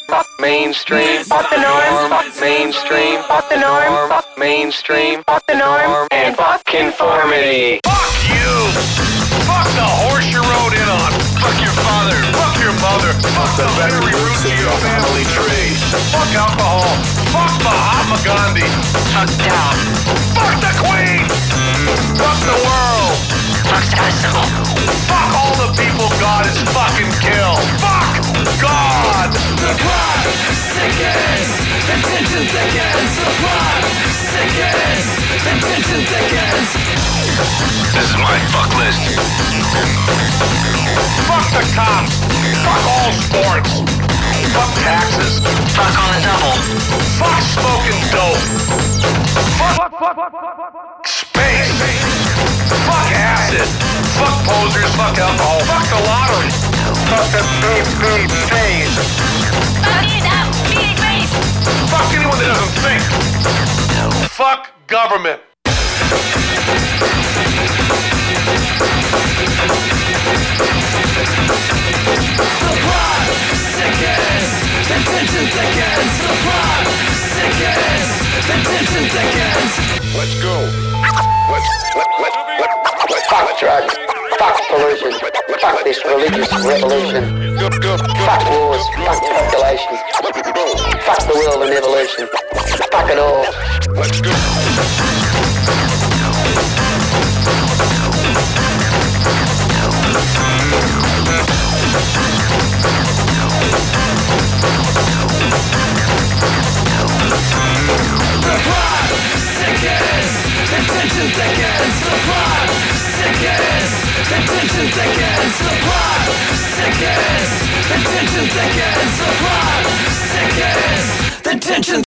fuck mainstream, fuck the norm, fuck mainstream, fuck the norm, fuck mainstream, fuck the norm, and fuck conformity. Fuck you! Fuck the horse you rode in on! Fuck your father! Fuck your mother! Fuck the very roots of your family tree! Fuck alcohol! Fuck Mahatma Gandhi! Fuck down. Fuck the Queen! Fuck the world! Fuck Sasso. Fuck all the people God has fucking killed! Fuck God! The plot thickens, the tension thickens. The plot thickens, the tension thickens. This is my fuck list. Fuck the cops! Fuck all sports! Fuck taxes! Fuck on the double. Fuck smoking dope! Fuck space! Fuck acid! Fuck posers! Fuck alcohol! Fuck the lottery! Fuck the beep phase! Fuck you now, being race. Fuck anyone that doesn't think! Fuck government! The plot thickens, the tension thickens. The plot thickens, the tension thickens. Let's go! Fuck drugs. Fuck pollution. Fuck this religious revolution. Fuck wars. Fuck population. Fuck the world and evolution. Fuck it all. Let's go! The plot thickens, the tension thickens. The plot thickens, the tension thickens. The plot thickens, the tension thickens. The plot thickens, the tension.